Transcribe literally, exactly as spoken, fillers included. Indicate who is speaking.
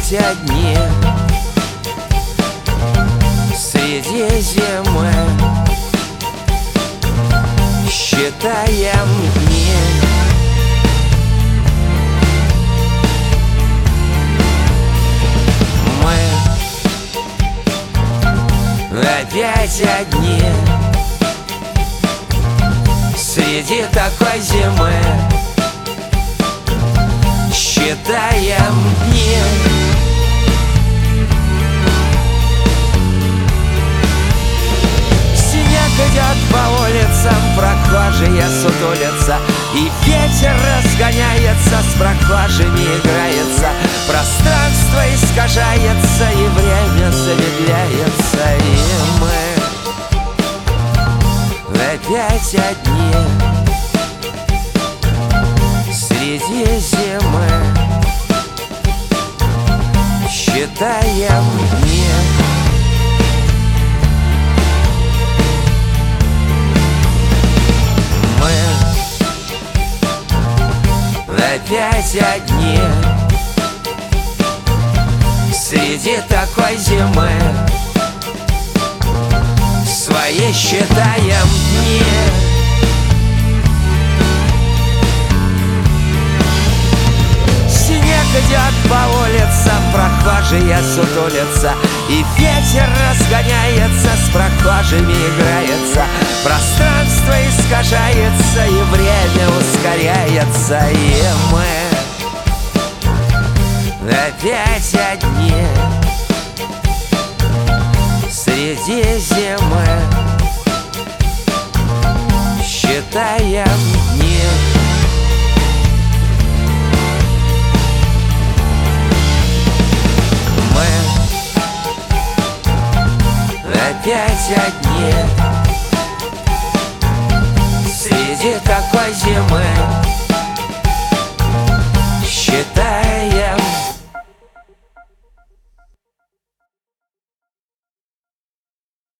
Speaker 1: опять одни среди зимы считаем дни. Мы опять одни среди такой зимы считаем дни. Снег идет по улицам, прохожие сутулятся, и ветер разгоняется, с прохожими играется. Пространство искажается, и время замедляется, и мы опять одни среди зимы считаем дни. Мы опять одни среди такой зимы свои считаем дни. Идет по улицам, прохожие сутулятся, и ветер разгоняется, с прохожими играется. Пространство искажается, и время ускоряется, и мы опять одни среди зимы считаем дни. Опять одни среди такой зимы